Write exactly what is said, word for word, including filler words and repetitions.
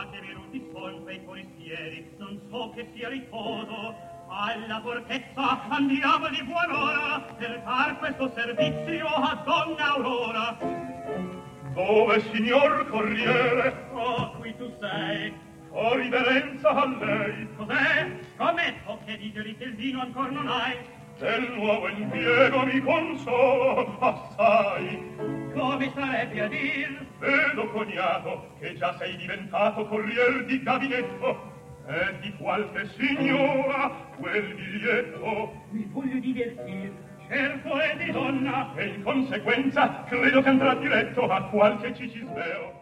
Ah, che venuti son quei forestieri, non so che sia riposo. Alla fortezza andiamo di buon'ora per far questo servizio a donna Aurora. Dove, signor Corriere? Oh, qui tu sei. Ho riverenza a lei. Cos'è? Scommetto che di gelite il vino ancor non hai. Del nuovo impiego mi consolo assai. Come sarebbe a dir? Vedo, cognato, che già sei diventato corrier di gabinetto. E di qualche signora quel biglietto. Mi voglio divertir. Certo è di donna. E in conseguenza credo che andrà diretto a qualche cicisbeo.